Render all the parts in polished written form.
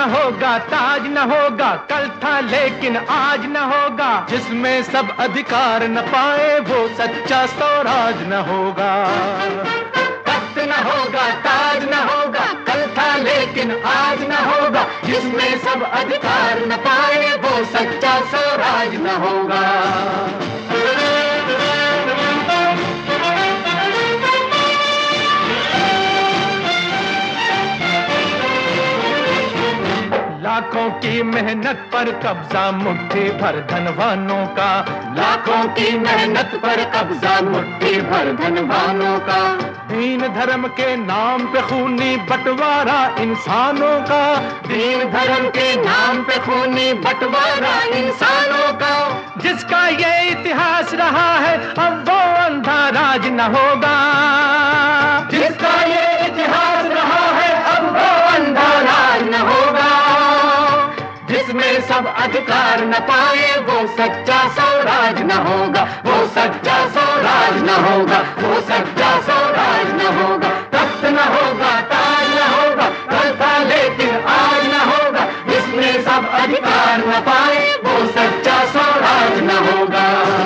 होगा, ताज न होगा, कल था लेकिन आज न होगा। जिसमें सब अधिकार न पाए वो सच्चा स्वराज न होगा। तख्त न होगा, ताज न होगा, कल था लेकिन आज न होगा। जिसमें सब अधिकार न पाए वो सच्चा स्वराज न होगा। लाखों की मेहनत पर कब्जा मुट्ठी भर धनवानों का। लाखों की मेहनत पर कब्जा मुट्ठी भर धनवानों का। दीन धर्म के नाम पे खूनी बंटवारा इंसानों का। दीन धर्म के नाम पे खूनी बंटवारा इंसानों का। जिसका ये इतिहास रहा है अब वो अंधा राज न होगा। जिसका ये इतिहास रहा है अब वो अंधा राज न होगा। जिसमें सब अधिकार न पाए वो सच्चा स्वराज न होगा। वो सच्चा स्वराज न होगा। वो सच्चा स्वराज न होगा। तख्त न होगा, ताज न होगा, कल था लेकिन आज न होगा। जिसमें सब अधिकार न पाए वो सच्चा स्वराज न होगा।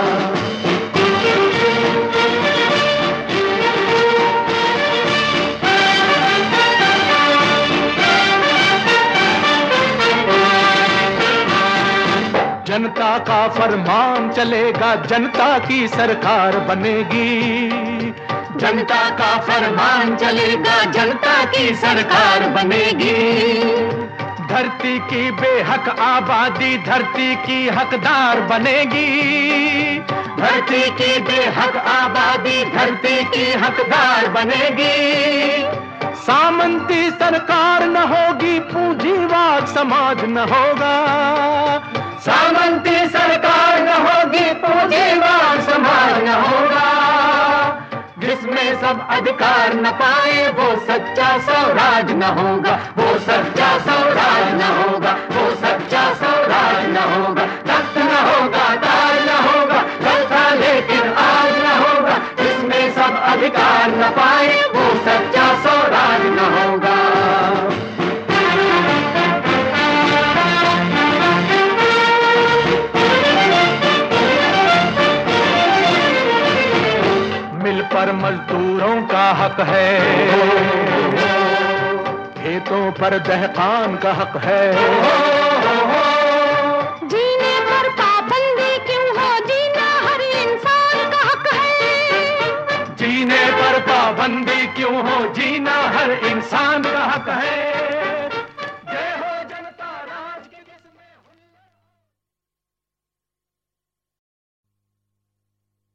जनता का फरमान चलेगा, जनता की सरकार बनेगी। जनता का फरमान चलेगा, जनता की सरकार बनेगी। धरती की बेहक आबादी धरती की हकदार बनेगी। धरती की बेहक आबादी धरती की हकदार बनेगी। सामंती सरकार न होगी, पूंजीवाद समाज न होगा। सामंती सरकार न होगी, पूंजीवाद समाज न होगा। जिसमें सब अधिकार न पाए वो सच्चा स्वराज न होगा। वो सच्चा स्वराज न होगा। वो सच्चा स्वराज न होगा। तख्त न होगा, ताज न होगा, कल था लेकिन आज न होगा। जिसमें सब अधिकार न पाए वो सच्चा स्वराज न होगा। मिल पर मजदूरों का हक है, खेतों पर दहकान का हक है। जीने पर पाबंदी क्यों हो, जीना हर इंसान का हक है। जीने पर पाबंदी क्यों हो,